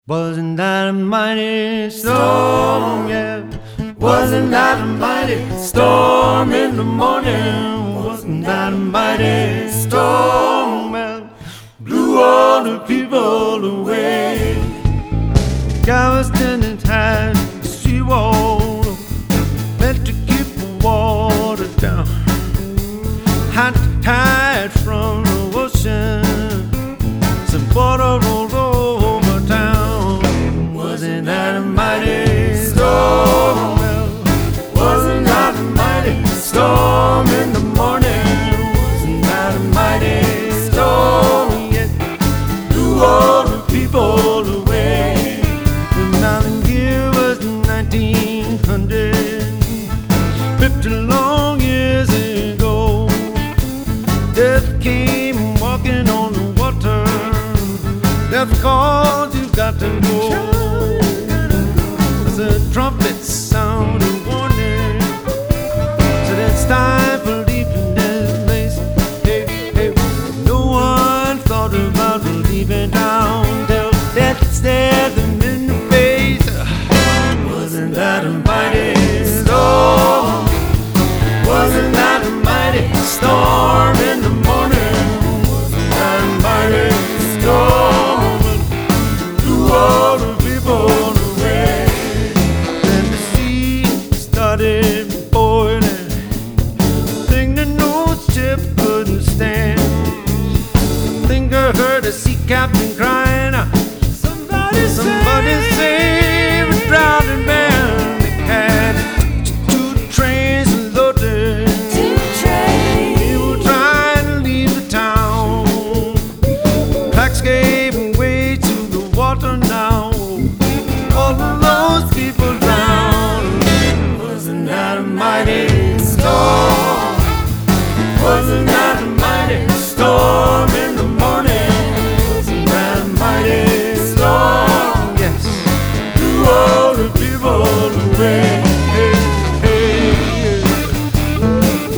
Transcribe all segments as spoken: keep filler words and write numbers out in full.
Wasn't that a mighty storm, yeah? Wasn't that a mighty storm in the morning? Wasn't that a mighty storm, well, blew all the people away. Galveston had the seawall meant to keep the water down. Hot tide from the ocean, some water rolled over town. Wasn't that a mighty storm? Well, wasn't that a mighty storm in the morning? Wasn't that a mighty storm? Yet blew all the people away. And now the year was nineteen hundred, fifty long years ago. Death came walking on the water. Death called, you got to go. The trumpets sound a warning, so it's time for leaving this place. Hey, hey, no one thought about leaving town till death stared them in the face. Wasn't that a mighty storm? Wasn't that a mighty storm in the morning? Wasn't that a mighty storm? Blew all the people away. Then the sea started boiling, thing that no ship couldn't stand. I think I heard a sea captain crying out, Somebody, somebody save a drowning man. They had two trains loaded. Two trains. They were trying to leave the town. Tracks gave way to the water now. All of those people drowned. Wasn't that a mighty storm? Wasn't that a mighty storm in the morning? Wasn't that a mighty storm? Yes, blew all the people away. Hey, hey, yeah.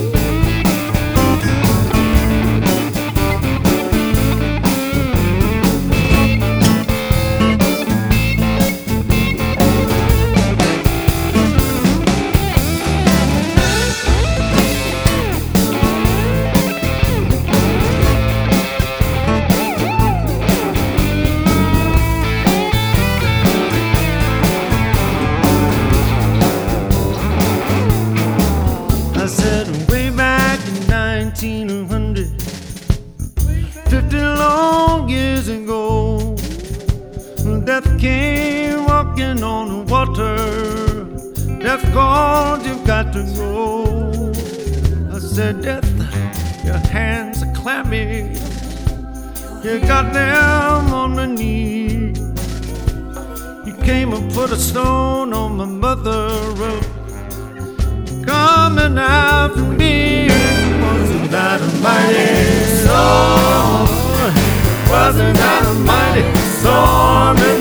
I said way back in nineteen hundred, fifty long years ago, death came walking on the water. Death called, you've got to go. I said, Death, your hands are clammy. You got them on my knee. You came and put a stone on my mother road, coming after me. Wasn't that a mighty storm? Wasn't that a mighty storm?